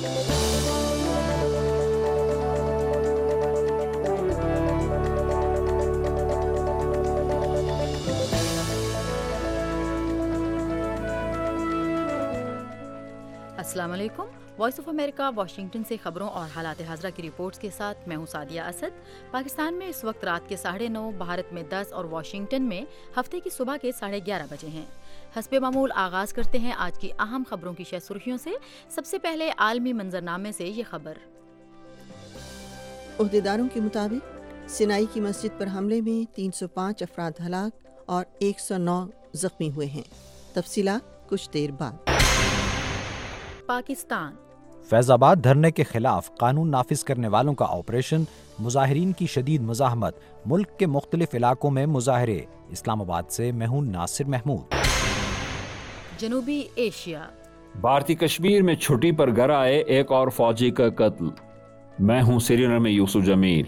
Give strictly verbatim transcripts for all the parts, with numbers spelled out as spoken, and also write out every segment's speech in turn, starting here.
السلام علیکم۔ Voice of America Washington سے خبروں اور حالات حاضرہ کی رپورٹس کے ساتھ میں ہوں سعدیہ اسد۔ پاکستان میں اس وقت رات کے ساڑھے نو، بھارت میں دس اور واشنگٹن میں ہفتے کی صبح کے ساڑھے گیارہ بجے ہیں۔ حسب معمول آغاز کرتے ہیں آج کی اہم خبروں کی شہ سرخیوں سے۔ سب سے پہلے عالمی منظرنامے سے یہ خبر۔ عہدیداروں کے مطابق سینائی کی مسجد پر حملے میں تین سو پانچ افراد ہلاک اور ایک سو نو زخمی ہوئے ہیں۔ تفصیلات کچھ دیر بعد۔ پاکستان فیض آباد دھرنے کے خلاف قانون نافذ کرنے والوں کا آپریشن، مظاہرین کی شدید مزاحمت، ملک کے مختلف علاقوں میں مظاہرے۔ اسلام آباد سے میں ہوں ناصر محمود۔ جنوبی ایشیا، بھارتی کشمیر میں چھٹی پر گھر آئے ایک اور فوجی کا قتل۔ میں ہوں سری نگر میں یوسف جمیل۔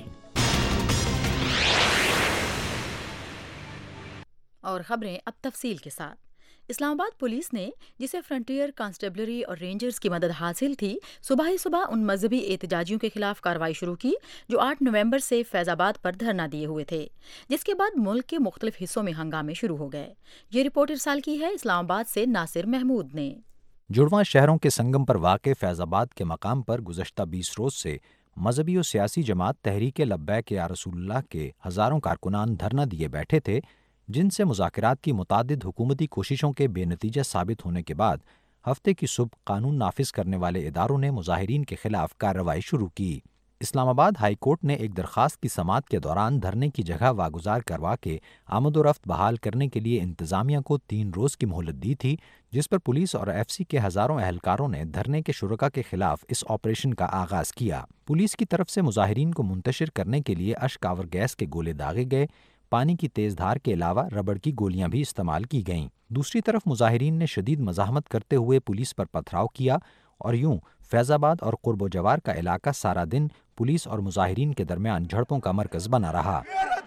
اور خبریں اب تفصیل کے ساتھ۔ اسلام آباد پولیس نے جسے فرنٹیئر کانسٹیبلری اور رینجرز کی مدد حاصل تھی، صبح ہی صبح ان مذہبی احتجاجیوں کے خلاف کارروائی شروع کی جو آٹھ نومبر سے فیض آباد پر دھرنا دیے ہوئے تھے، جس کے بعد ملک کے مختلف حصوں میں ہنگامے شروع ہو گئے۔ یہ رپورٹ ارسال کی ہے اسلام آباد سے ناصر محمود نے۔ جڑواں شہروں کے سنگم پر واقع فیض آباد کے مقام پر گزشتہ بیس روز سے مذہبی و سیاسی جماعت تحریک لبیک یا رسول اللہ کے ہزاروں کارکنان دھرنا دیے بیٹھے تھے، جن سے مذاکرات کی متعدد حکومتی کوششوں کے بے نتیجہ ثابت ہونے کے بعد ہفتے کی صبح قانون نافذ کرنے والے اداروں نے مظاہرین کے خلاف کارروائی شروع کی۔ اسلام آباد ہائی کورٹ نے ایک درخواست کی سماعت کے دوران دھرنے کی جگہ واگزار کروا کے آمد و رفت بحال کرنے کے لیے انتظامیہ کو تین روز کی مہلت دی تھی، جس پر پولیس اور ایف سی کے ہزاروں اہلکاروں نے دھرنے کے شرکاء کے خلاف اس آپریشن کا آغاز کیا۔ پولیس کی طرف سے مظاہرین کو منتشر کرنے کے لیے اشک آور گیس کے گولے داغے گئے، پانی کی تیز دھار کے علاوہ ربڑ کی گولیاں بھی استعمال کی گئیں۔ دوسری طرف مظاہرین نے شدید مزاحمت کرتے ہوئے پولیس پر پتھراؤ کیا اور یوں فیض آباد اور قرب و جوار کا علاقہ سارا دن پولیس اور مظاہرین کے درمیان جھڑپوں کا مرکز بنا رہا۔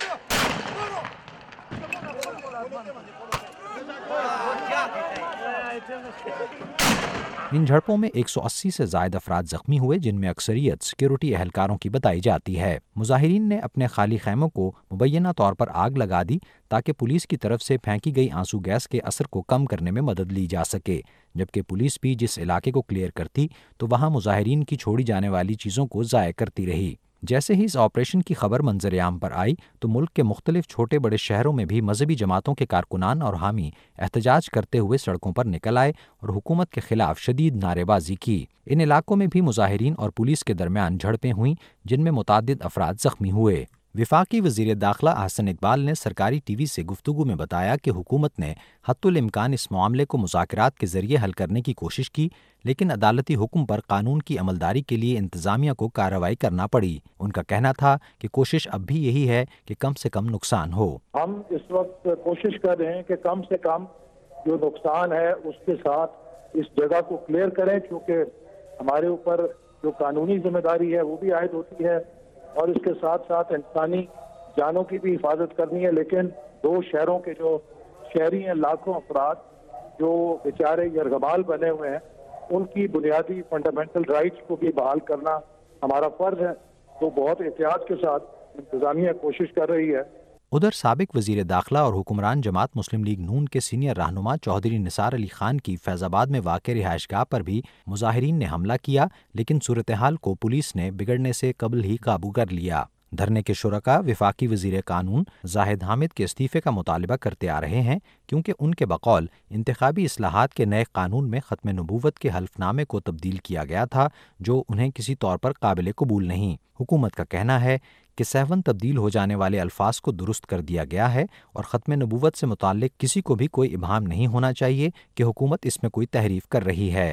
ان جھڑپوں میں ایک سو اسی سے زائد افراد زخمی ہوئے، جن میں اکثریت سیکیورٹی اہلکاروں کی بتائی جاتی ہے۔ مظاہرین نے اپنے خالی خیموں کو مبینہ طور پر آگ لگا دی تاکہ پولیس کی طرف سے پھینکی گئی آنسو گیس کے اثر کو کم کرنے میں مدد لی جا سکے، جبکہ پولیس بھی جس علاقے کو کلیئر کرتی تو وہاں مظاہرین کی چھوڑی جانے والی چیزوں کو ضائع کرتی رہی۔ جیسے ہی اس آپریشن کی خبر منظر عام پر آئی تو ملک کے مختلف چھوٹے بڑے شہروں میں بھی مذہبی جماعتوں کے کارکنان اور حامی احتجاج کرتے ہوئے سڑکوں پر نکل آئے اور حکومت کے خلاف شدید نعرے بازی کی۔ ان علاقوں میں بھی مظاہرین اور پولیس کے درمیان جھڑپیں ہوئیں، جن میں متعدد افراد زخمی ہوئے۔ وفاقی وزیر داخلہ احسن اقبال نے سرکاری ٹی وی سے گفتگو میں بتایا کہ حکومت نے حتی الامکان اس معاملے کو مذاکرات کے ذریعے حل کرنے کی کوشش کی، لیکن عدالتی حکم پر قانون کی عملداری کے لیے انتظامیہ کو کارروائی کرنا پڑی۔ ان کا کہنا تھا کہ کوشش اب بھی یہی ہے کہ کم سے کم نقصان ہو۔ ہم اس وقت کوشش کر رہے ہیں کہ کم سے کم جو نقصان ہے اس کے ساتھ اس جگہ کو کلیئر کریں، کیونکہ ہمارے اوپر جو قانونی ذمہ داری ہے وہ بھی عائد ہوتی ہے اور اس کے ساتھ ساتھ انسانی جانوں کی بھی حفاظت کرنی ہے۔ لیکن دو شہروں کے جو شہری ہیں، لاکھوں افراد جو بیچارے یرغمال بنے ہوئے ہیں، ان کی بنیادی فنڈامنٹل رائٹس کو بھی بحال کرنا ہمارا فرض ہے، تو بہت احتیاط کے ساتھ انتظامیہ کوشش کر رہی ہے۔ ادھر سابق وزیر داخلہ اور حکمران جماعت مسلم لیگ نون کے سینئر رہنما چودھری نثار علی خان کی فیض آباد میں واقع رہائش گاہ پر بھی مظاہرین نے حملہ کیا، لیکن صورتحال کو پولیس نے بگڑنے سے قبل ہی قابو کر لیا۔ دھرنے کے شرکاء وفاقی وزیر قانون زاہد حامد کے استعفے کا مطالبہ کرتے آ رہے ہیں، کیونکہ ان کے بقول انتخابی اصلاحات کے نئے قانون میں ختم نبوت کے حلف نامے کو تبدیل کیا گیا تھا، جو انہیں کسی طور پر قابل قبول نہیں۔ حکومت کا کہنا ہے کہ سیون تبدیل ہو جانے والے الفاظ کو درست کر دیا گیا ہے اور ختم نبوت سے متعلق کسی کو بھی کوئی ابہام نہیں ہونا چاہیے کہ حکومت اس میں کوئی تحریف کر رہی ہے۔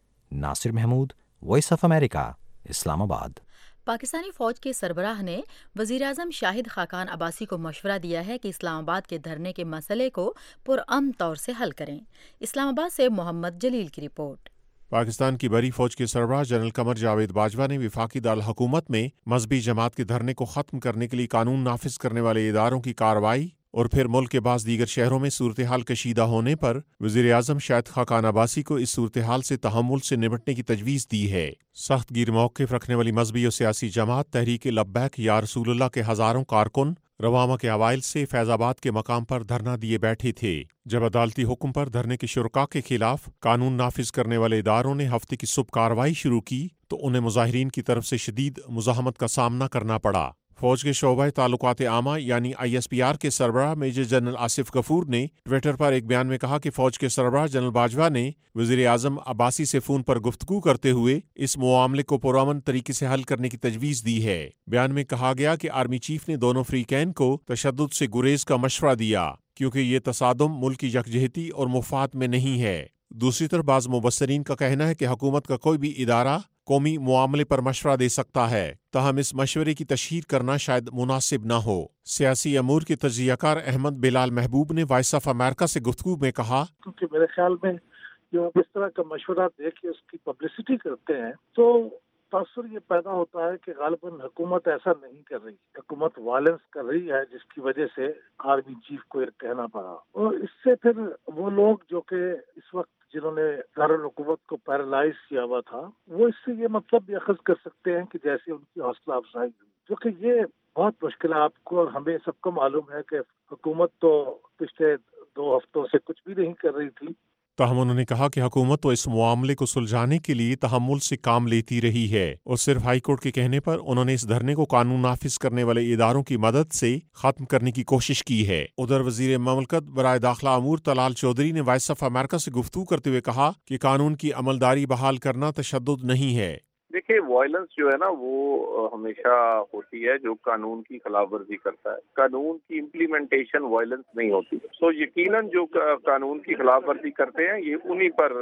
Nasir Mahmood, Voice of America, Islamabad. پاکستانی فوج کے سربراہ نے وزیراعظم شاہد خاقان عباسی کو مشورہ دیا ہے کہ اسلام آباد کے دھرنے کے مسئلے کو پرامن طور سے حل کریں۔ اسلام آباد سے محمد جلیل کی رپورٹ۔ پاکستان کی بڑی فوج کے سربراہ جنرل قمر جاوید باجوہ نے وفاقی دارالحکومت میں مذہبی جماعت کے دھرنے کو ختم کرنے کے لیے قانون نافذ کرنے والے اداروں کی کارروائی اور پھر ملک کے بعض دیگر شہروں میں صورتحال کشیدہ ہونے پر وزیر اعظم شاہد خاقان عباسی کو اس صورتحال سے تحمل سے نمٹنے کی تجویز دی ہے۔ سخت گیر موقف رکھنے والی مذہبی اور سیاسی جماعت تحریک لبیک یا رسول اللہ کے ہزاروں کارکن رواں کے اوائل سے فیض آباد کے مقام پر دھرنا دیے بیٹھے تھے۔ جب عدالتی حکم پر دھرنے کے شرکاء کے خلاف قانون نافذ کرنے والے اداروں نے ہفتے کی صبح کارروائی شروع کی تو انہیں مظاہرین کی طرف سے شدید مزاحمت کا سامنا کرنا پڑا۔ فوج کے شعبہ تعلقات عامہ یعنی آئی ایس پی آر کے سربراہ میجر جنرل آصف غفور نے ٹویٹر پر ایک بیان میں کہا کہ فوج کے سربراہ جنرل باجوہ نے وزیر اعظم عباسی سے فون پر گفتگو کرتے ہوئے اس معاملے کو پرامن طریقے سے حل کرنے کی تجویز دی ہے۔ بیان میں کہا گیا کہ آرمی چیف نے دونوں فریقین کو تشدد سے گریز کا مشورہ دیا کیونکہ یہ تصادم ملک کی یکجہتی اور مفاد میں نہیں ہے۔ دوسری طرف بعض مبصرین کا کہنا ہے کہ حکومت کا کوئی بھی ادارہ قومی معاملے پر مشورہ دے سکتا ہے، تاہم اس مشورے کی تشہیر کرنا شاید مناسب نہ ہو۔ سیاسی امور کے تجزیہ کار احمد بلال محبوب نے وائس آف امریکہ سے گفتگو میں کہا کیونکہ میرے خیال میں جو اس طرح کا مشورہ دے کے اس کی پبلسٹی کرتے ہیں تو تاثر یہ پیدا ہوتا ہے کہ غالباً حکومت ایسا نہیں کر رہی، حکومت وائلنس کر رہی ہے جس کی وجہ سے آرمی چیف کو یہ کہنا پڑا، اور اس سے پھر وہ لوگ جو کہ اس وقت جنہوں نے دارالحکومت کو پیرالائز کیا ہوا تھا وہ اس سے یہ مطلب بھی اخذ کر سکتے ہیں کہ جیسے ان کی حوصلہ افزائی ہوئی، جو کہ یہ بہت مشکل ہے۔ آپ کو اور ہمیں سب کو معلوم ہے کہ حکومت تو پچھلے دو ہفتوں سے کچھ بھی نہیں کر رہی تھی۔ تاہم انہوں نے کہا کہ حکومت تو اس معاملے کو سلجھانے کے لیے تحمل سے کام لیتی رہی ہے اور صرف ہائی کورٹ کے کہنے پر انہوں نے اس دھرنے کو قانون نافذ کرنے والے اداروں کی مدد سے ختم کرنے کی کوشش کی ہے۔ ادھر وزیر مملکت برائے داخلہ امور طلال چودھری نے وائس آف امریکہ سے گفتگو کرتے ہوئے کہا کہ قانون کی عملداری بحال کرنا تشدد نہیں ہے۔ دیکھیے وائلنس جو ہے نا وہ ہمیشہ ہوتی ہے جو قانون کی خلاف ورزی کرتا ہے، قانون کی امپلیمنٹیشن وائلنس نہیں ہوتی، سو یقیناً جو قانون کی خلاف ورزی کرتے ہیں یہ انہی پر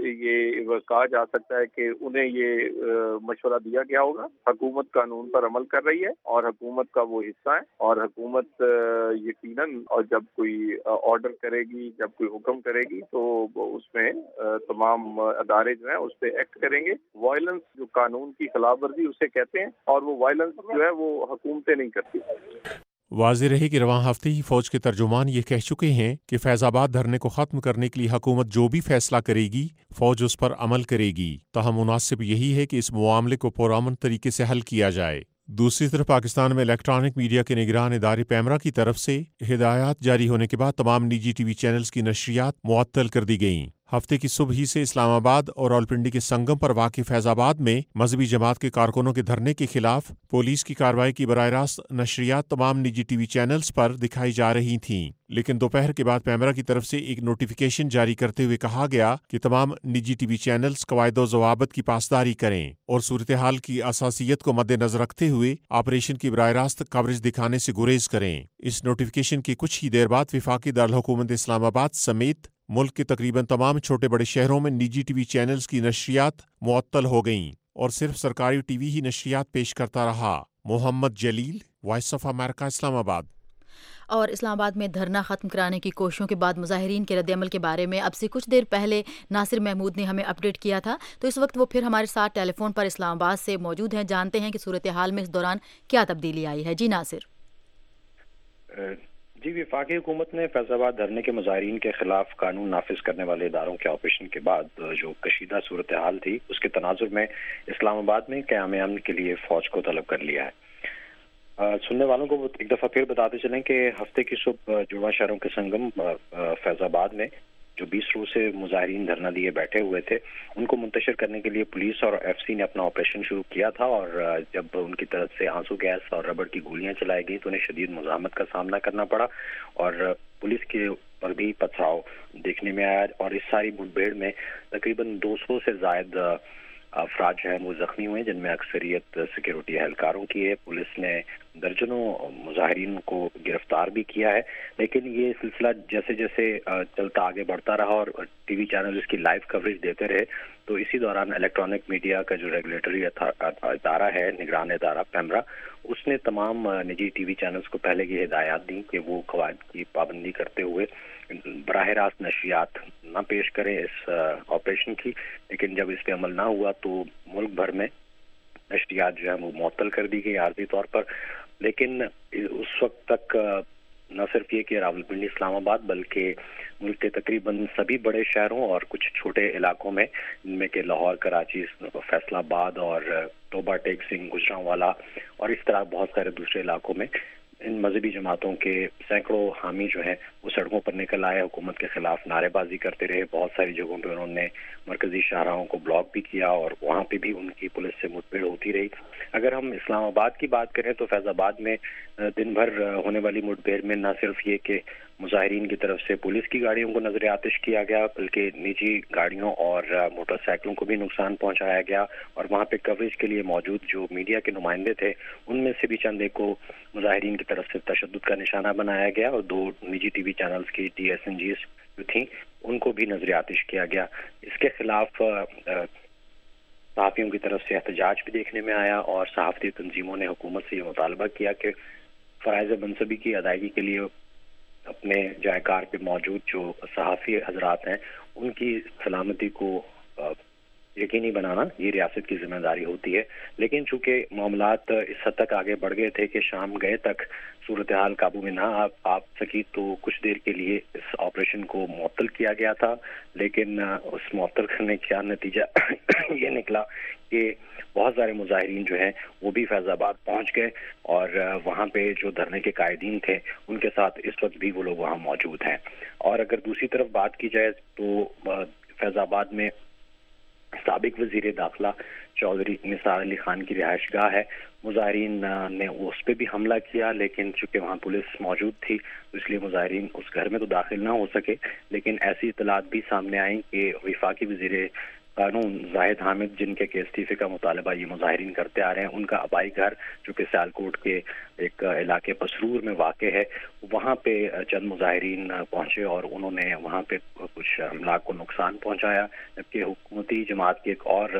یہ کہا جا سکتا ہے کہ انہیں یہ مشورہ دیا گیا ہوگا۔ حکومت قانون پر عمل کر رہی ہے اور حکومت کا وہ حصہ ہے، اور حکومت یقیناً اور جب کوئی آرڈر کرے گی، جب کوئی حکم کرے گی تو اس میں تمام ادارے جو ہیں اس پہ ایکٹ کریں گے۔ وائلنس جو قانون کی خلاف ورزی اسے کہتے ہیں، اور وہ وائلنس جو ہے وہ حکومتیں نہیں کرتی۔ واضح رہے کہ رواں ہفتے ہی فوج کے ترجمان یہ کہہ چکے ہیں کہ فیض آباد دھرنے کو ختم کرنے کے لیے حکومت جو بھی فیصلہ کرے گی فوج اس پر عمل کرے گی، تاہم مناسب یہی ہے کہ اس معاملے کو پرامن طریقے سے حل کیا جائے۔ دوسری طرف پاکستان میں الیکٹرانک میڈیا کے نگران ادارے پیمرا کی طرف سے ہدایات جاری ہونے کے بعد تمام نجی ٹی وی چینلز کی نشریات معطل کر دی گئیں۔ ہفتے کی صبح ہی سے اسلام آباد اور راولپنڈی کے سنگم پر واقع فیض آباد میں مذہبی جماعت کے کارکنوں کے دھرنے کے خلاف پولیس کی کارروائی کی براہ راست نشریات تمام نجی ٹی وی چینلز پر دکھائی جا رہی تھیں، لیکن دوپہر کے بعد پیمرا کی طرف سے ایک نوٹیفیکیشن جاری کرتے ہوئے کہا گیا کہ تمام نجی ٹی وی چینلز قواعد و ضوابط کی پاسداری کریں اور صورتحال کی اساسیت کو مد نظر رکھتے ہوئے آپریشن کی براہ راست کوریج دکھانے سے گریز کریں۔ اس نوٹیفیکیشن کے کچھ ہی دیر بعد وفاقی دارالحکومت اسلام آباد سمیت ملک کے تقریباً تمام چھوٹے بڑے شہروں میں نجی ٹی وی چینلز کی نشریات معطل ہو گئیں اور صرف سرکاری ٹی وی ہی نشریات پیش کرتا رہا۔ محمد جلیل، وائس آف امریکہ، اسلام آباد۔ اور اسلام آباد میں دھرنا ختم کرانے کی کوششوں کے بعد مظاہرین کے رد عمل کے بارے میں اب سے کچھ دیر پہلے ناصر محمود نے ہمیں اپڈیٹ کیا تھا، تو اس وقت وہ پھر ہمارے ساتھ ٹیلی فون پر اسلام آباد سے موجود ہیں۔ جانتے ہیں کہ صورتحال میں اس دوران کیا تبدیلی آئی ہے۔ جی ناصر۔ جی، وفاقی حکومت نے فیض آباد دھرنے کے مظاہرین کے خلاف قانون نافذ کرنے والے اداروں کے آپریشن کے بعد جو کشیدہ صورتحال تھی اس کے تناظر میں اسلام آباد میں قیام امن کے لیے فوج کو طلب کر لیا ہے۔ سننے والوں کو ایک دفعہ پھر بتاتے چلیں کہ ہفتے کی صبح جڑواں شہروں کے سنگم فیض آباد میں جو بیس روز سے مظاہرین دھرنا دیے بیٹھے ہوئے تھے ان کو منتشر کرنے کے لیے پولیس اور ایف سی نے اپنا آپریشن شروع کیا تھا، اور جب ان کی طرف سے آنسو گیس اور ربڑ کی گولیاں چلائی گئی تو انہیں شدید مزاحمت کا سامنا کرنا پڑا اور پولیس کے پر بھی پتھراؤ دیکھنے میں آیا، اور اس ساری مٹ بھیڑ میں تقریباً دو سو سے زائد افراد جو ہیں وہ زخمی ہوئے، جن میں اکثریت سیکورٹی اہلکاروں کی ہے۔ پولیس نے درجنوں مظاہرین کو گرفتار بھی کیا ہے، لیکن یہ سلسلہ جیسے جیسے چلتا آگے بڑھتا رہا اور ٹی وی چینل اس کی لائیو کوریج دیتے رہے، تو اسی دوران الیکٹرانک میڈیا کا جو ریگولیٹری ادارہ ہے، نگران ادارہ پیمرا، اس نے تمام نجی ٹی وی چینلز کو پہلے یہ ہدایات دیں کہ وہ قواعد کی پابندی کرتے ہوئے براہ راست نشریات نہ پیش کریں اس آپریشن کی، لیکن جب اس پہ عمل نہ ہوا تو ملک بھر میں نشریات جو ہے وہ معطل کر دی گئی عارضی طور پر۔ لیکن اس وقت تک نہ صرف یہ کہ راولپنڈی اسلام آباد بلکہ ملک کے تقریباً سبھی بڑے شہروں اور کچھ چھوٹے علاقوں میں جن میں کہ لاہور، کراچی، فیصل آباد اور ٹوبا ٹیک سنگھ، گجرانوالا اور اس طرح بہت سارے دوسرے علاقوں میں ان مذہبی جماعتوں کے سینکڑوں حامی جو ہیں وہ سڑکوں پر نکل آئے، حکومت کے خلاف نعرے بازی کرتے رہے. بہت ساری جگہوں پہ انہوں نے مرکزی شاہراہوں کو بلاک بھی کیا اور وہاں پہ بھی ان کی پولیس سے مٹبھیڑ ہوتی رہی. اگر ہم اسلام آباد کی بات کریں تو فیض آباد میں دن بھر ہونے والی مٹبھیڑ میں نہ صرف یہ کہ مظاہرین کی طرف سے پولیس کی گاڑیوں کو نظر آتش کیا گیا بلکہ نجی گاڑیوں اور موٹر سائیکلوں کو بھی نقصان پہنچایا گیا، اور وہاں پہ کوریج کے لیے موجود جو میڈیا کے نمائندے تھے ان میں سے بھی چند ایک کو مظاہرین کی طرف سے تشدد کا نشانہ بنایا گیا، اور دو نجی ٹی وی چینلز کی ٹی ایس این جیز جو تھیں ان کو بھی نظر آتش کیا گیا. اس کے خلاف صحافیوں کی طرف سے احتجاج بھی دیکھنے میں آیا، اور صحافتی تنظیموں نے حکومت سے یہ مطالبہ کیا کہ فرائض منصبی کی ادائیگی کے لیے اپنے جائے کار پہ موجود جو صحافی حضرات ہیں ان کی سلامتی کو یقینی بنانا یہ ریاست کی ذمہ داری ہوتی ہے. لیکن چونکہ معاملات اس حد تک آگے بڑھ گئے تھے کہ شام گئے تک صورتحال قابو میں نہ آ سکی تو کچھ دیر کے لیے اس آپریشن کو معطل کیا گیا تھا، لیکن اس معطل کرنے کا نتیجہ یہ نکلا کہ بہت سارے مظاہرین جو ہیں وہ بھی فیض آباد پہنچ گئے، اور وہاں پہ جو دھرنے کے قائدین تھے ان کے ساتھ اس وقت بھی وہ لوگ وہاں موجود ہیں. اور اگر دوسری طرف بات کی جائے تو فیض آباد میں سابق وزیر داخلہ چودھری نثار علی خان کی رہائش گاہ ہے. مظاہرین نے اس پہ بھی حملہ کیا، لیکن چونکہ وہاں پولیس موجود تھی تو اس لیے مظاہرین اس گھر میں تو داخل نہ ہو سکے. لیکن ایسی اطلاعات بھی سامنے آئیں کہ وفاقی وزیر قانون زاہد حامد جن کے کے استعفے کا مطالبہ یہ مظاہرین کرتے آ رہے ہیں، ان کا آبائی گھر جو کہ سیالکوٹ کے ایک علاقے پسرور میں واقع ہے، وہاں پہ چند مظاہرین پہنچے اور انہوں نے وہاں پہ کچھ املاک کو نقصان پہنچایا. جبکہ حکومتی جماعت کے ایک اور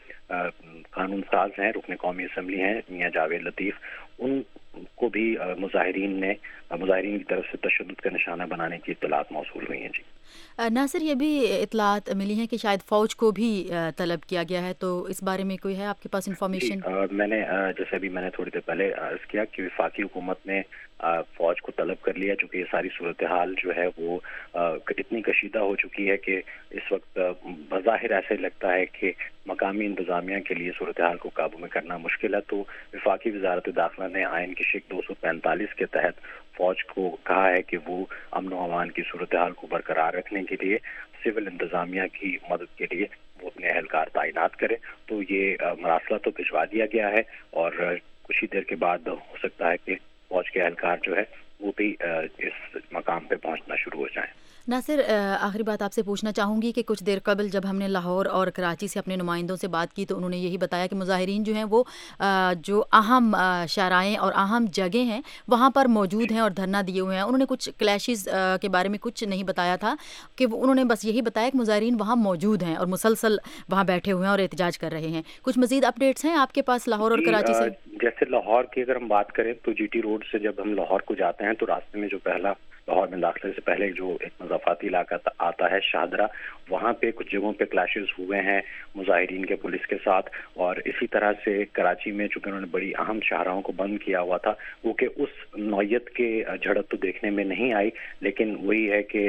قانون ساز ہیں، رکن قومی اسمبلی ہیں میاں جاوید لطیف، ان کو بھی مظاہرین نے مظاہرین کی طرف سے تشدد کا نشانہ بنانے کی اطلاعات موصول ہوئی ہیں. جی ناصر، یہ بھی اطلاعات ملی ہیں کہ شاید فوج کو بھی طلب کیا گیا ہے، تو اس بارے میں کوئی ہے آپ کے پاس انفارمیشن؟ میں نے جیسے ابھی میں نے تھوڑی دیر پہلے عرض کیا کہ وفاقی حکومت نے فوج کو طلب کر لیا، چونکہ یہ ساری صورتحال جو ہے وہ اتنی کشیدہ ہو چکی ہے کہ اس وقت بظاہر ایسے لگتا ہے کہ مقامی انتظامیہ کے لیے صورتحال کو قابو میں کرنا مشکل ہے. تو وفاقی وزارت داخلہ نے آئین کی شق دو سو پینتالیس کے تحت فوج کو کہا ہے کہ وہ امن و امان کی صورتحال کو برقرار رکھنے کے لیے سول انتظامیہ کی مدد کے لیے وہ اپنے اہلکار تعینات کرے. تو یہ مراسلہ تو بھجوا دیا گیا ہے، اور کچھ ہی دیر کے بعد ہو سکتا ہے کہ فوج کے اہلکار جو ہے وہ بھی اس مقام پہ پہنچنا شروع ہو جائیں. ناصر، آخری بات آپ سے پوچھنا چاہوں گی کہ کچھ دیر قبل جب ہم نے لاہور اور کراچی سے اپنے نمائندوں سے بات کی تو انہوں نے یہی بتایا کہ مظاہرین جو ہیں وہ جو اہم شاہراہیں اور اہم جگہیں ہیں وہاں پر موجود ہیں اور دھرنا دیے ہوئے ہیں. انہوں نے کچھ کلیشز کے بارے میں کچھ نہیں بتایا تھا، کہ انہوں نے بس یہی بتایا کہ مظاہرین وہاں موجود ہیں اور مسلسل وہاں بیٹھے ہوئے ہیں اور احتجاج کر رہے ہیں. کچھ مزید اپڈیٹس ہیں آپ کے پاس لاہور اور کراچی سے؟ جیسے لاہور کی اگر ہم بات کریں تو جی ٹی روڈ سے جب ہم لاہور کو جاتے ہیں تو راستے میں جو پہلا لاہور میں داخلے سے پہلے جو ایک مضافاتی علاقہ آتا ہے شاہدرہ، وہاں پہ کچھ جگہوں پہ کلیشز ہوئے ہیں مظاہرین کے پولیس کے ساتھ. اور اسی طرح سے کراچی میں چونکہ انہوں نے بڑی اہم شاہراہوں کو بند کیا ہوا تھا، وہ کہ اس نوعیت کے جھڑپ تو دیکھنے میں نہیں آئی، لیکن وہی ہے کہ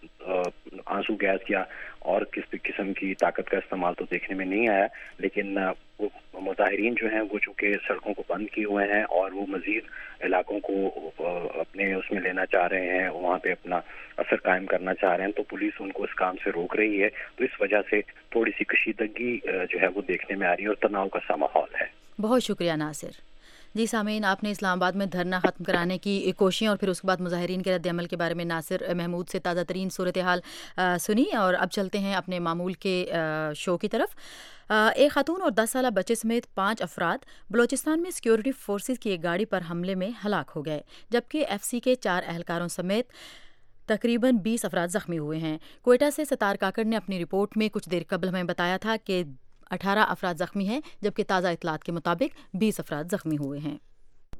آنسو گیس یا اور کس قسم کی طاقت کا استعمال تو دیکھنے میں نہیں آیا. لیکن وہ مظاہرین جو ہیں وہ چونکہ سڑکوں کو بند کیے ہوئے ہیں اور وہ مزید علاقوں کو اپنے اس میں لینا چاہ رہے ہیں، وہاں پہ اپنا اثر قائم کرنا چاہ رہے ہیں، تو پولیس ان کو اس کام سے روک رہی ہے. تو اس وجہ سے تھوڑی سی کشیدگی جو ہے وہ دیکھنے میں آ رہی ہے اور تناؤ کا سا ماحول ہے. بہت شکریہ ناصر. جی سامعین، آپ نے اسلام آباد میں دھرنا ختم کرانے کی کوششیں اور پھر اس کے بعد مظاہرین کے رد عمل کے بارے میں ناصر محمود سے تازہ ترین صورتحال سنی، اور اب چلتے ہیں اپنے معمول کے شو کی طرف. ایک خاتون اور دس سالہ بچے سمیت پانچ افراد بلوچستان میں سیکیورٹی فورسز کی ایک گاڑی پر حملے میں ہلاک ہو گئے، جبکہ ایف سی کے چار اہلکاروں سمیت تقریباً بیس افراد زخمی ہوئے ہیں. کوئٹہ سے ستار کاکڑ نے اپنی رپورٹ میں کچھ دیر قبل ہمیں بتایا تھا کہ اٹھارہ افراد زخمی ہیں، جبکہ تازہ اطلاعات کے مطابق بیس افراد زخمی ہوئے ہیں.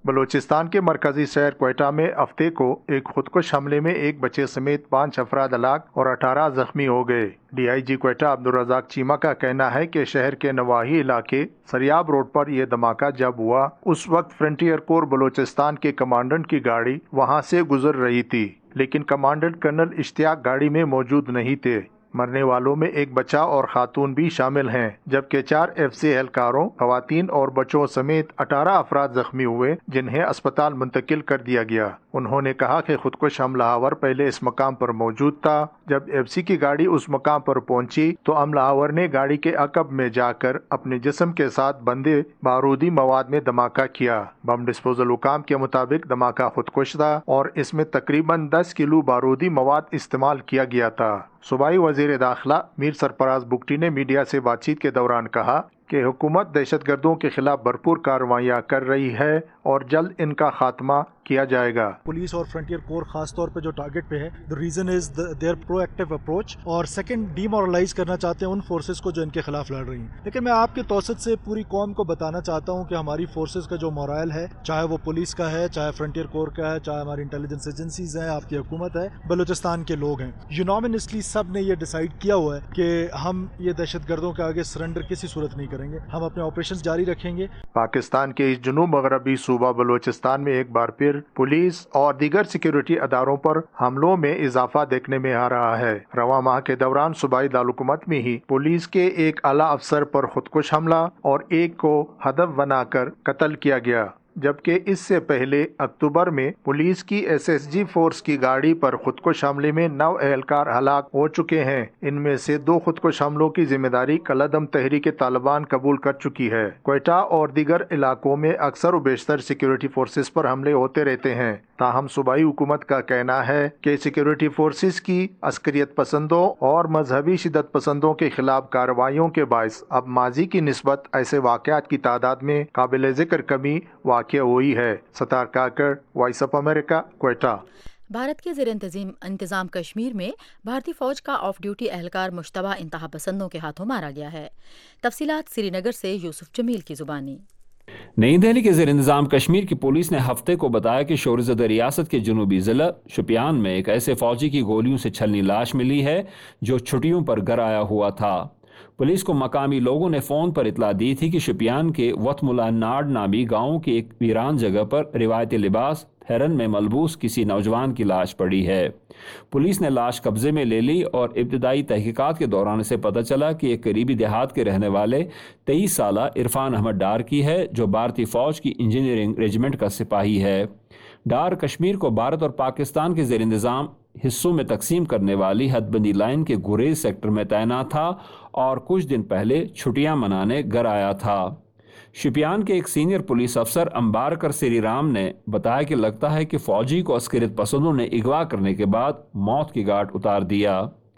بلوچستان کے مرکزی شہر کوئٹہ میں ہفتے کو ایک خودکش حملے میں ایک بچے سمیت پانچ افراد ہلاک اور اٹھارہ زخمی ہو گئے۔ D I G Quetta Abdul Razzaq Cheema کا کہنا ہے کہ شہر کے نواحی علاقے سریاب روڈ پر یہ دھماکہ جب ہوا اس وقت فرنٹیئر کور بلوچستان کے کمانڈنٹ کی گاڑی وہاں سے گزر رہی تھی، لیکن کمانڈنٹ کرنل اشتیاق گاڑی میں موجود نہیں تھے۔ مرنے والوں میں ایک بچہ اور خاتون بھی شامل ہیں، جبکہ چار ایف سی اہلکاروں، خواتین اور بچوں سمیت اٹھارہ افراد زخمی ہوئے جنہیں اسپتال منتقل کر دیا گیا۔ انہوں نے کہا کہ خودکش حملہ آور پہلے اس مقام پر موجود تھا۔ جب ایف سی کی گاڑی اس مقام پر پہنچی تو حملہ آور نے گاڑی کے عقب میں جا کر اپنے جسم کے ساتھ بندے بارودی مواد میں دھماکہ کیا۔ بم ڈسپوزل حکام کے مطابق دھماکہ خودکش تھا اور اس میں تقریباً دس کلو بارودی مواد استعمال کیا گیا تھا۔ صوبائی وزیر داخلہ میر سرفراز بگٹی نے میڈیا سے بات چیت کے دوران کہا کہ حکومت دہشت گردوں کے خلاف بھرپور کارروائیاں کر رہی ہے اور جلد ان کا خاتمہ کیا جائے گا۔ پولیس اور فرنٹیئر کور خاص طور پہ جو ٹارگٹ پہ ہے، the reason is their proactive approach، اور سیکنڈ ڈیمورلائز کرنا چاہتے ہیں ان فورسز کو جو ان کے خلاف لڑ رہی ہیں۔ لیکن میں آپ کے توسط سے پوری قوم کو بتانا چاہتا ہوں کہ ہماری فورسز کا جو مورائل ہے، چاہے وہ پولیس کا ہے، چاہے فرنٹیئر کور کا ہے، چاہے ہماری انٹیلیجنس ایجنسیز ہیں، آپ کی حکومت ہے، بلوچستان کے لوگ ہیں، یونامنسلی سب نے یہ ڈیسائیڈ کیا ہوا ہے کہ ہم یہ دہشت گردوں کے آگے سرنڈر کسی صورت نہیں کریں گے، ہم اپنے آپریشنز جاری رکھیں گے۔ پاکستان کے اس جنوب مغربی صوبہ بلوچستان میں ایک بار پھر پولیس اور دیگر سیکیورٹی اداروں پر حملوں میں اضافہ دیکھنے میں آ رہا ہے۔ رواں ماہ کے دوران صوبائی دارالحکومت میں ہی پولیس کے ایک اعلیٰ افسر پر خودکش حملہ اور ایک کو ہدف بنا کر قتل کیا گیا، جبکہ اس سے پہلے اکتوبر میں پولیس کی ایس ایس جی فورس کی گاڑی پر خودکش حملے میں نو اہلکار ہلاک ہو چکے ہیں۔ ان میں سے دو خودکش حملوں کی ذمہ داری کالعدم تحریک طالبان قبول کر چکی ہے۔ کوئٹہ اور دیگر علاقوں میں اکثر و بیشتر سیکیورٹی فورسز پر حملے ہوتے رہتے ہیں، تاہم صوبائی حکومت کا کہنا ہے کہ سیکیورٹی فورسز کی عسکریت پسندوں اور مذہبی شدت پسندوں کے خلاف کارروائیوں کے باعث اب ماضی کی نسبت ایسے واقعات کی تعداد میں قابل ذکر کمی واقع ہوئی ہے۔ Sattar Kakar, voice of America, Quetta. Bharat کے زیر انتظام کشمیر میں بھارتی فوج کا آف ڈیوٹی اہلکار مشتبہ انتہا پسندوں کے ہاتھوں مارا گیا ہے۔ تفصیلات سری نگر سے یوسف جمیل کی زبانی۔ نئی دہلی کے زیر انتظام کشمیر کی پولیس نے ہفتے کو بتایا کہ شور زدہ ریاست کے جنوبی ضلع شوپیان میں ایک ایسے فوجی کی گولیوں سے چھلنی لاش ملی ہے جو چھٹیوں پر گھر آیا ہوا تھا۔ پولیس کو مقامی لوگوں نے فون پر اطلاع دی تھی کہ شوپیان کے وت ملا ناڈ نامی گاؤں کی ایک ویران جگہ پر روایتی لباس ہیرن میں ملبوس کسی نوجوان کی لاش پڑی ہے۔ پولیس نے لاش قبضے میں لے لی اور ابتدائی تحقیقات کے دوران اسے پتہ چلا کہ ایک قریبی دیہات کے رہنے والے تیئیس سالہ عرفان احمد ڈار کی ہے، جو بھارتی فوج کی انجینئرنگ ریجمنٹ کا سپاہی ہے۔ ڈار کشمیر کو بھارت اور پاکستان کے زیر انتظام حصوں میں تقسیم کرنے والی حد بندی لائن کے گریز سیکٹر میں تعینات تھا اور کچھ دن پہلے چھٹیاں منانے گھر آیا تھا۔ شوپیان کے ایک سینئر پولیس افسر امبارکر سری رام نے بتایا کہ لگتا ہے کہ فوجی کو عسکریت پسندوں نے اغوا کرنے کے بعد موت کی گھاٹ اتار دیا۔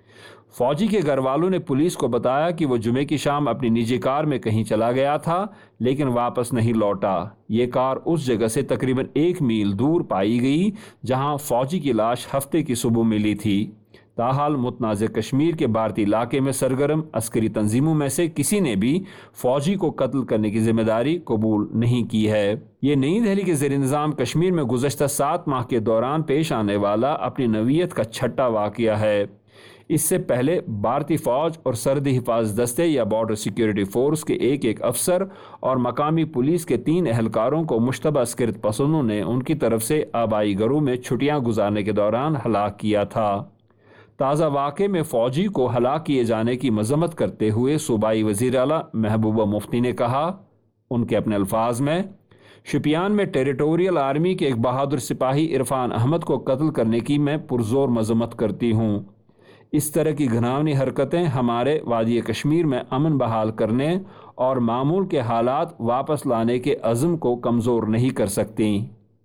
فوجی کے گھر والوں نے پولیس کو بتایا کہ وہ جمعے کی شام اپنی نجی کار میں کہیں چلا گیا تھا لیکن واپس نہیں لوٹا۔ یہ کار اس جگہ سے تقریباً ایک میل دور پائی گئی جہاں فوجی کی لاش ہفتے کی صبح ملی تھی۔ تاحال متنازع کشمیر کے بھارتی علاقے میں سرگرم عسکری تنظیموں میں سے کسی نے بھی فوجی کو قتل کرنے کی ذمہ داری قبول نہیں کی ہے۔ یہ نئی دہلی کے زیر انتظام کشمیر میں گزشتہ سات ماہ کے دوران پیش آنے والا اپنی نوعیت کا چھٹا واقعہ ہے۔ اس سے پہلے بھارتی فوج اور سرحدی حفاظت دستے یا بارڈر سیکیورٹی فورس کے ایک ایک افسر اور مقامی پولیس کے تین اہلکاروں کو مشتبہ عسکریت پسندوں نے ان کی طرف سے آبائی گھروں میں چھٹیاں گزارنے کے دوران ہلاک کیا تھا۔ تازہ واقعے میں فوجی کو ہلاک کیے جانے کی مذمت کرتے ہوئے صوبائی وزیر اعلیٰ محبوبہ مفتی نے کہا، ان کے اپنے الفاظ میں، شوپیان میں ٹیریٹوریل آرمی کے ایک بہادر سپاہی عرفان احمد کو قتل کرنے کی میں پرزور مذمت کرتی ہوں۔ اس طرح کی گھناؤنی حرکتیں ہمارے وادی کشمیر میں امن بحال کرنے اور معمول کے حالات واپس لانے کے عزم کو کمزور نہیں کر سکتی۔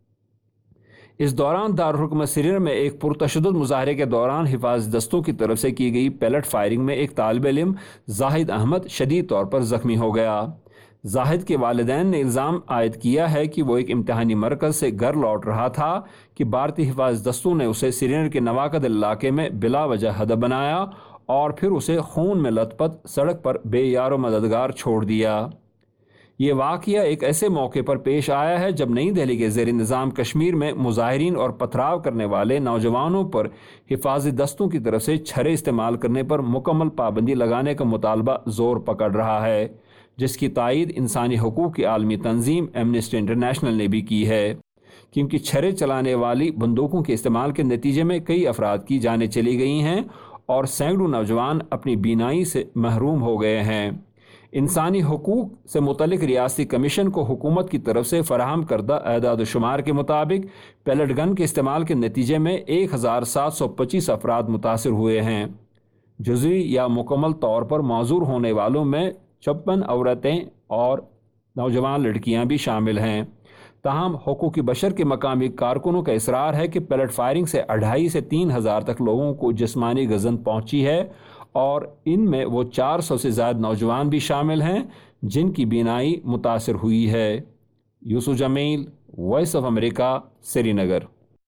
اس دوران دارالحکومت سری نگر میں ایک پرتشدد مظاہرے کے دوران حفاظتی دستوں کی طرف سے کی گئی پیلٹ فائرنگ میں ایک طالب علم زاہد احمد شدید طور پر زخمی ہو گیا۔ زاہد کے والدین نے الزام عائد کیا ہے کہ وہ ایک امتحانی مرکز سے گھر لوٹ رہا تھا کہ بھارتی حفاظتی دستوں نے اسے سری نگر کے نواقد علاقے میں بلا وجہ ہدف بنایا اور پھر اسے خون میں لت پت سڑک پر بے یار و مددگار چھوڑ دیا۔ یہ واقعہ ایک ایسے موقع پر پیش آیا ہے جب نئی دہلی کے زیر نظام کشمیر میں مظاہرین اور پتھراؤ کرنے والے نوجوانوں پر حفاظتی دستوں کی طرف سے چھرے استعمال کرنے پر مکمل پابندی لگانے کا مطالبہ زور پکڑ رہا ہے، جس کی تائید انسانی حقوق کی عالمی تنظیم ایمنسٹی انٹرنیشنل نے بھی کی ہے، کیونکہ چھرے چلانے والی بندوقوں کے استعمال کے نتیجے میں کئی افراد کی جانیں چلی گئی ہیں اور سینکڑوں نوجوان اپنی بینائی سے محروم ہو گئے ہیں۔ انسانی حقوق سے متعلق ریاستی کمیشن کو حکومت کی طرف سے فراہم کردہ اعداد و شمار کے مطابق پیلٹ گن کے استعمال کے نتیجے میں ایک ہزار سات سو پچیس افراد متاثر ہوئے ہیں۔ جزوی یا مکمل طور پر معذور ہونے والوں میں چھپن عورتیں اور نوجوان لڑکیاں بھی شامل ہیں۔ تاہم حقوق بشر کے مقامی کارکنوں کا اصرار ہے کہ پیلٹ فائرنگ سے اڑھائی سے تین ہزار تک لوگوں کو جسمانی گزن پہنچی ہے اور ان میں وہ چار سو سے زائد نوجوان بھی شامل ہیں جن کی بینائی متاثر ہوئی ہے۔ Yousuf Jamil, voice of America, Srinagar.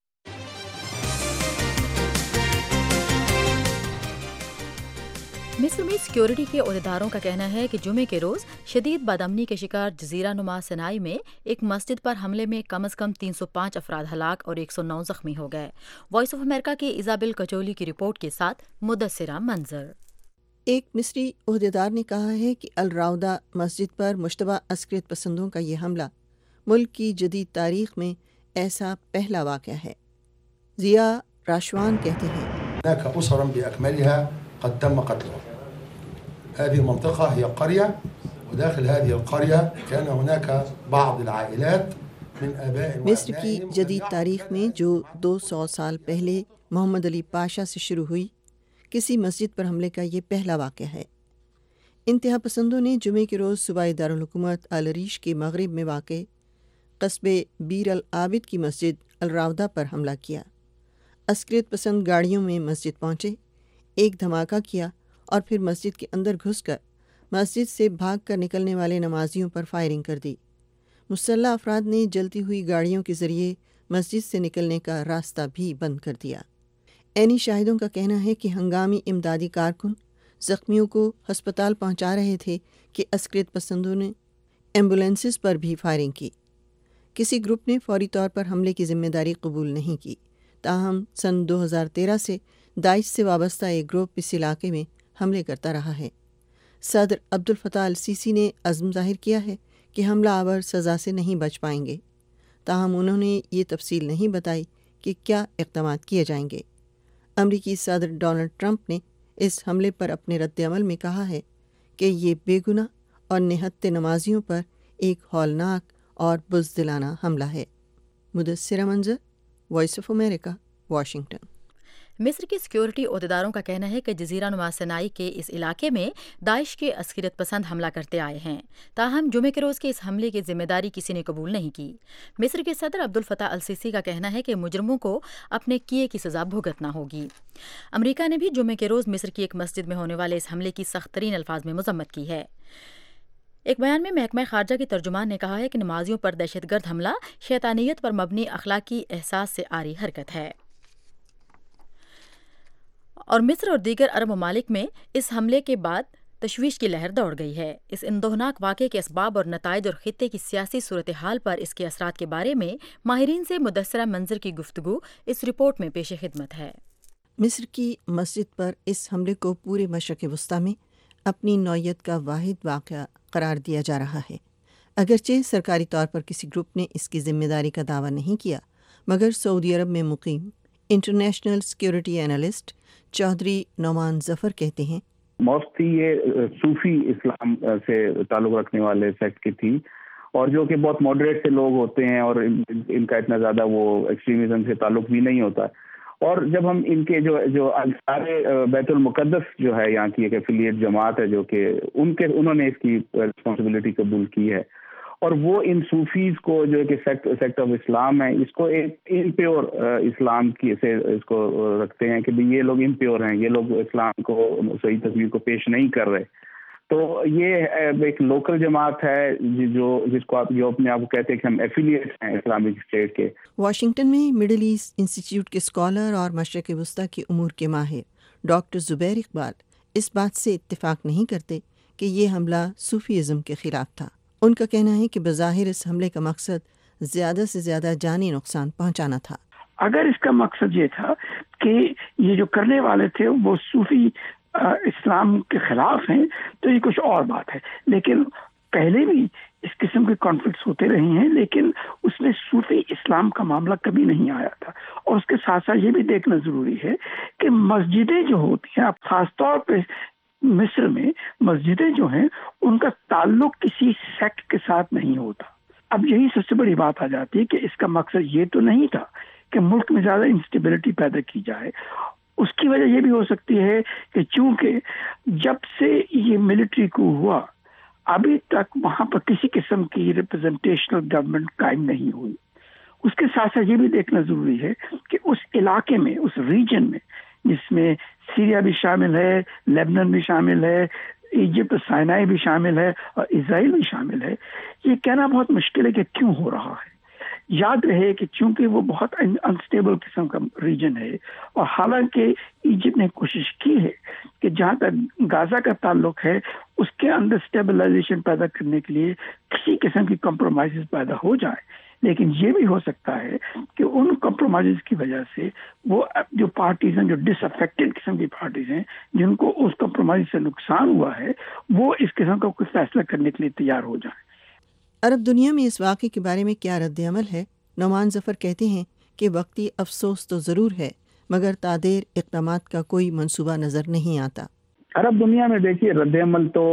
مصر میں سیکیورٹی کے عہدیداروں کا کہنا ہے کہ جمعے کے روز شدید بدامنی کے شکار جزیرہ نما سینائی میں ایک مسجد پر حملے میں کم از کم تین سو پانچ افراد ہلاک اور ایک سو نو زخمی ہو گئے۔ وائس آف امریکہ کی ایزابل کچولی کی رپورٹ کے ساتھ مدثرہ منظر۔ ایک مصری عہدیدار نے کہا ہے کہ الراودہ مسجد پر مشتبہ عسکریت پسندوں کا یہ حملہ ملک کی جدید تاریخ میں ایسا پہلا واقعہ ہے۔ ضیاء راشوان کہتے ہیں هناك أسرا بأكملها قد تم قتلهم. هذه المنطقة هي قرية وداخل هذه القرية كان هناك بعض العائلات من آباء مصر کی جدید تاریخ میں جو دو سو سال پہلے محمد علی پاشا سے شروع ہوئی، کسی مسجد پر حملے کا یہ پہلا واقعہ ہے۔ انتہا پسندوں نے جمعے کے روز صوبائی دارالحکومت العریش کے مغرب میں واقع قصبے بیر العابد کی مسجد الراودہ پر حملہ کیا۔ عسکریت پسند گاڑیوں میں مسجد پہنچے، ایک دھماکہ کیا اور پھر مسجد کے اندر گھس کر مسجد سے بھاگ کر نکلنے والے نمازیوں پر فائرنگ کر دی۔ مسلح افراد نے جلتی ہوئی گاڑیوں کے ذریعے مسجد سے نکلنے کا راستہ بھی بند کر دیا۔ عینی شاہدوں کا کہنا ہے کہ ہنگامی امدادی کارکن زخمیوں کو ہسپتال پہنچا رہے تھے کہ عسکریت پسندوں نے ایمبولینسز پر بھی فائرنگ کی۔ کسی گروپ نے فوری طور پر حملے کی ذمہ داری قبول نہیں کی، تاہم سن دو ہزار تیرہ سے داعش سے وابستہ ایک گروپ اس علاقے میں حملے کرتا رہا ہے۔ صدر عبدالفتاح السیسی نے عزم ظاہر کیا ہے کہ حملہ آور سزا سے نہیں بچ پائیں گے، تاہم انہوں نے یہ تفصیل نہیں بتائی کہ کیا اقدامات کیے جائیں گے۔ امریکی صدر ڈونلڈ ٹرمپ نے اس حملے پر اپنے رد عمل میں کہا ہے کہ یہ بے گناہ اور نہتے نمازیوں پر ایک ہولناک اور بزدلانہ حملہ ہے۔ Mudassira Manzar, voice of America, Washington. مصر کے سیکیورٹی عہدیداروں کا کہنا ہے کہ جزیرہ نما سینائی کے اس علاقے میں داعش کے عسکریت پسند حملہ کرتے آئے ہیں، تاہم جمعے کے روز کے اس حملے کی ذمہ داری کسی نے قبول نہیں کی۔ مصر کے صدر عبدالفتاح السیسی کا کہنا ہے کہ مجرموں کو اپنے کیے کی سزا بھگتنا ہوگی۔ امریکہ نے بھی جمعے کے روز مصر کی ایک مسجد میں ہونے والے اس حملے کی سخت ترین الفاظ میں مذمت کی ہے۔ ایک بیان میں محکمہ خارجہ کی ترجمان نے کہا ہے کہ نمازیوں پر دہشت گرد حملہ شیطانیت پر مبنی اخلاقی احساس سے عاری حرکت ہے۔ اور مصر اور دیگر عرب ممالک میں اس حملے کے بعد تشویش کی لہر دوڑ گئی ہے۔ اس اندوہناک واقعے کے اسباب اور نتائج اور خطے کی سیاسی صورتحال پر اس کے اثرات کے بارے میں ماہرین سے مدثرہ منظر کی گفتگو اس رپورٹ میں پیش خدمت ہے۔ مصر کی مسجد پر اس حملے کو پورے مشرق وسطیٰ میں اپنی نوعیت کا واحد واقعہ قرار دیا جا رہا ہے۔ اگرچہ سرکاری طور پر کسی گروپ نے اس کی ذمہ داری کا دعویٰ نہیں کیا، مگر سعودی عرب میں مقیم international security analyst Chaudhry Noman Zafar کہتے ہیں موسٹ تھی یہ صوفی اسلام سے تعلق رکھنے والے سیکٹ کی تھی، اور جو کہ بہت ماڈریٹ سے لوگ ہوتے ہیں اور ان کا اتنا زیادہ وہ ایکسٹریمزم سے تعلق بھی نہیں ہوتا۔ اور جب ہم ان کے جو جو سارے بیت المقدس جو ہے یہاں کی ایک ایفیلیٹ جماعت ہے جو کہ ان کے انہوں نے اس کی رسپانسبلٹی قبول کی ہے، اور وہ ان صوفیز کو جو کہ سیکٹ سیکٹ آف اسلام ہے اس کو ایک امپیور اسلام کی سے اس کو رکھتے ہیں کہ بھی یہ لوگ امپیور ہیں، یہ لوگ اسلام کو صحیح تصویر کو پیش نہیں کر رہے۔ تو یہ ایک لوکل جماعت ہے جو جس کو آپ جو اپنے آپ کو کہتے ہیں کہ ہم ایفیلیٹ ہیں اسلامک اسٹیٹ کے۔ واشنگٹن میں مڈل ایسٹ انسٹیٹیوٹ کے اسکالر اور مشرق وسطیٰ کے امور کے ماہر ڈاکٹر زبیر اقبال اس بات سے اتفاق نہیں کرتے کہ یہ حملہ صوفیزم کے خلاف تھا ان کا کہنا ہے کہ بظاہر اس حملے کا مقصد زیادہ سے زیادہ جانی نقصان پہنچانا تھا۔ اگر اس کا مقصد یہ تھا کہ یہ جو کرنے والے تھے وہ صوفی اسلام کے خلاف ہیں تو یہ کچھ اور بات ہے، لیکن پہلے بھی اس قسم کے کانفلکٹس ہوتے رہے ہیں، لیکن اس میں صوفی اسلام کا معاملہ کبھی نہیں آیا تھا۔ اور اس کے ساتھ ساتھ یہ بھی دیکھنا ضروری ہے کہ مسجدیں جو ہوتی ہیں، خاص طور پہ مصر میں مسجدیں جو ہیں ان کا تعلق کسی سیکٹ کے ساتھ نہیں ہوتا۔ اب یہی سب سے بڑی بات آ جاتی ہے کہ اس کا مقصد یہ تو نہیں تھا کہ ملک میں زیادہ انسٹیبلٹی پیدا کی جائے۔ اس کی وجہ یہ بھی ہو سکتی ہے کہ چونکہ جب سے یہ ملٹری کو ہوا ابھی تک وہاں پر کسی قسم کی ریپرزنٹیشنل گورنمنٹ قائم نہیں ہوئی۔ اس کے ساتھ ساتھ یہ بھی دیکھنا ضروری ہے کہ اس علاقے میں، اس ریجن میں، جس میں سیریا بھی شامل ہے، لیبنان بھی شامل ہے، ایجپٹ سائنائی بھی شامل ہے اور اسرائیل بھی شامل ہے، یہ کہنا بہت مشکل ہے کہ کیوں ہو رہا ہے۔ یاد رہے کہ چونکہ وہ بہت انسٹیبل قسم کا ریجن ہے، اور حالانکہ ایجپٹ نے کوشش کی ہے کہ جہاں تک غازہ کا تعلق ہے اس کے اندر اسٹیبلائزیشن پیدا کرنے کے لیے کسی قسم کی کمپرومائز پیدا ہو جائے، لیکن یہ بھی ہو سکتا ہے کہ ان کمپرومائز کی وجہ سے وہ جو پارٹیز ہیں، جو ڈس افیکٹڈ قسم کی پارٹیز ہیں، جن کو اس کمپرومائز سے نقصان ہوا ہے، وہ اس قسم کا کوئی فیصلہ کرنے کے لیے تیار ہو جائیں۔ عرب دنیا میں اس واقعے کے بارے میں کیا رد عمل ہے؟ نعمان ظفر کہتے ہیں کہ وقتی افسوس تو ضرور ہے، مگر تادیر اقدامات کا کوئی منصوبہ نظر نہیں آتا۔ عرب دنیا میں دیکھیے رد عمل تو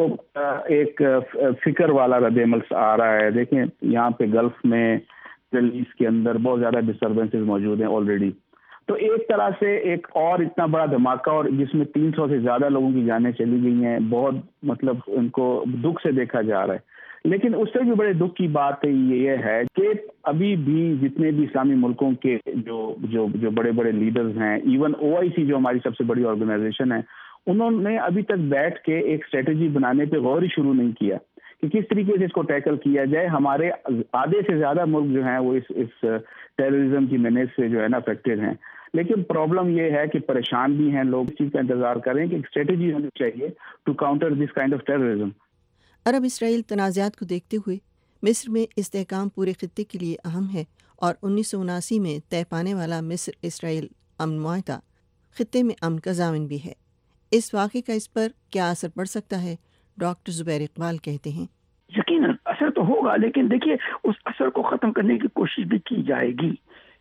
ایک فکر والا رد عمل آ رہا ہے۔ دیکھیں یہاں پہ گلف میں، مڈل ایسٹ کے اندر بہت زیادہ ڈسٹربنسز موجود ہیں آلریڈی، تو ایک طرح سے ایک اور اتنا بڑا دھماکہ، اور جس میں تین سو سے زیادہ لوگوں کی جانیں چلی گئی ہیں، بہت مطلب ان کو دکھ سے دیکھا جا رہا ہے۔ لیکن اس سے بھی بڑے دکھ کی بات یہ ہے کہ ابھی بھی جتنے بھی اسلامی ملکوں کے جو جو جو بڑے بڑے لیڈرز ہیں، ایون او آئی سی جو ہماری سب سے بڑی آرگنائزیشن ہے، انہوں نے ابھی تک بیٹھ کے ایک اسٹریٹجی بنانے پہ غور ہی شروع نہیں کیا کہ کس طریقے سے اس کو ٹیکل کیا جائے۔ ہمارے آدھے سے زیادہ ملک جو ہیں وہ اس اس ٹیررزم کی مینیج سے جو ہے نا افیکٹڈ ہیں، لیکن پرابلم یہ ہے کہ پریشان بھی ہیں لوگ، اس چیز کا انتظار کریں کہ ایک اسٹریٹجی ہونی چاہیے to counter this kind of terrorism. عرب اسرائیل تنازعات کو دیکھتے ہوئے مصر میں استحکام پورے خطے کے لیے اہم ہے، اور انیس سو اناسی میں طے پانے والا مصر اسرائیل امن معاہدہ خطے میں امن کا ضامن بھی ہے۔ اس واقعے کا اس پر کیا اثر پڑ سکتا ہے؟ ڈاکٹر زبیر اقبال کہتے ہیں یقیناً اثر تو ہوگا، لیکن دیکھیے اس اثر کو ختم کرنے کی کوشش بھی کی جائے گی،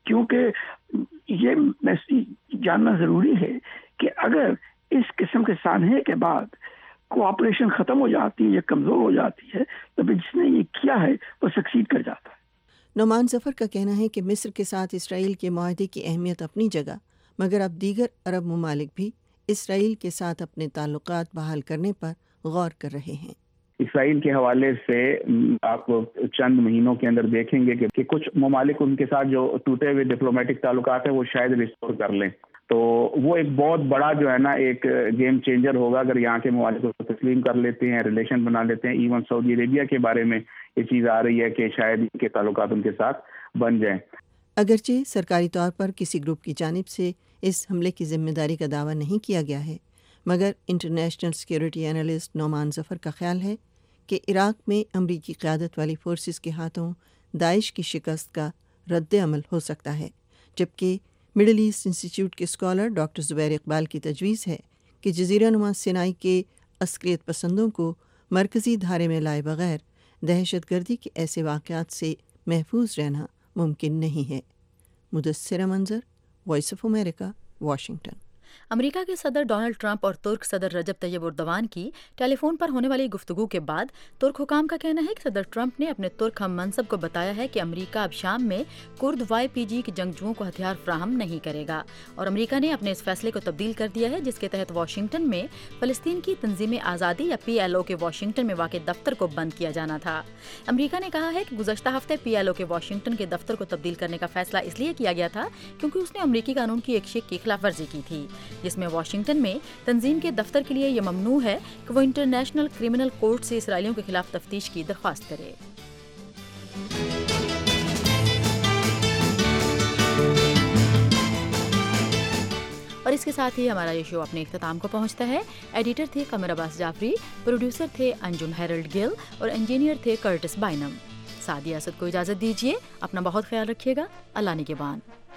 کیونکہ یہ جاننا ضروری ہے کہ اگر اس قسم کے سانحے کے بعد کوآپریشن ختم ہو جاتی ہے یا کمزور ہو جاتی ہے تو پھر جس نے یہ کیا ہے وہ سکسیڈ کر جاتا ہے۔ نعمان ظفر کا کہنا ہے کہ مصر کے ساتھ اسرائیل کے معاہدے کی اہمیت اپنی جگہ، مگر اب دیگر عرب ممالک بھی اسرائیل کے ساتھ اپنے تعلقات بحال کرنے پر غور کر رہے ہیں۔ اسرائیل کے حوالے سے آپ چند مہینوں کے اندر دیکھیں گے کہ کچھ ممالک ان کے ساتھ جو ٹوٹے ہوئے ڈپلومیٹک تعلقات ہیں وہ شاید ریسٹور کر لیں، تو وہ ایک بہت بڑا جو ہے نا ایک گیم چینجر ہوگا اگر یہاں کے ممالک کو تسلیم کر لیتے ہیں، ریلیشن بنا لیتے ہیں۔ ایون سعودی عربیہ کے بارے میں یہ چیز آ رہی ہے کہ شاید ان کے تعلقات ان کے ساتھ بن جائیں۔ اگرچہ سرکاری طور پر کسی گروپ کی جانب سے اس حملے کی ذمہ داری کا دعویٰ نہیں کیا گیا ہے، مگر international security analyst Noman Zafar کا خیال ہے کہ عراق میں امریکی قیادت والی فورسز کے ہاتھوں داعش کی شکست کا رد عمل ہو سکتا ہے، جبکہ مڈل ایسٹ انسٹیٹیوٹ کے اسکالر ڈاکٹر زبیر اقبال کی تجویز ہے کہ جزیرہ نما سینائی کے عسکریت پسندوں کو مرکزی دھارے میں لائے بغیر دہشت گردی کے ایسے واقعات سے محفوظ رہنا ممکن نہیں ہے۔ Mudassira Manzar, voice of America, Washington. امریکہ کے صدر ڈونلڈ ٹرمپ اور ترک صدر رجب طیب اردوان کی ٹیلی فون پر ہونے والی گفتگو کے بعد ترک حکام کا کہنا ہے کہ صدر ٹرمپ نے اپنے ترک ہم منصب کو بتایا ہے کہ امریکہ اب شام میں کرد وائی پی جی کے جنگجوؤں کو ہتھیار فراہم نہیں کرے گا، اور امریکہ نے اپنے اس فیصلے کو تبدیل کر دیا ہے جس کے تحت واشنگٹن میں فلسطین کی تنظیم آزادی یا پی ایل او کے واشنگٹن میں واقع دفتر کو بند کیا جانا تھا۔ امریکہ نے کہا ہے کہ گزشتہ ہفتے پی ایل او کے واشنگٹن کے دفتر کو تبدیل کرنے کا فیصلہ اس لیے کیا گیا تھا کیونکہ اس نے امریکی قانون کی ایک شق کی خلاف ورزی کی تھی، جس میں واشنگٹن میں تنظیم کے دفتر کے لیے یہ ممنوع ہے کہ وہ انٹرنیشنل کرمنل کورٹ سے اسرائیلیوں کے خلاف تفتیش کی درخواست کرے۔ اور اس کے ساتھ ہی ہمارا یہ شو اپنے اختتام کو پہنچتا ہے. ایڈیٹر تھے قمر عباس جعفری, پروڈیوسر تھے انجم ہیرلڈ گل اور انجینئر تھے کرٹس بائنم. سعدیہ اسد کو اجازت دیجیے. اپنا بہت خیال رکھیے گا. اللہ نگہبان.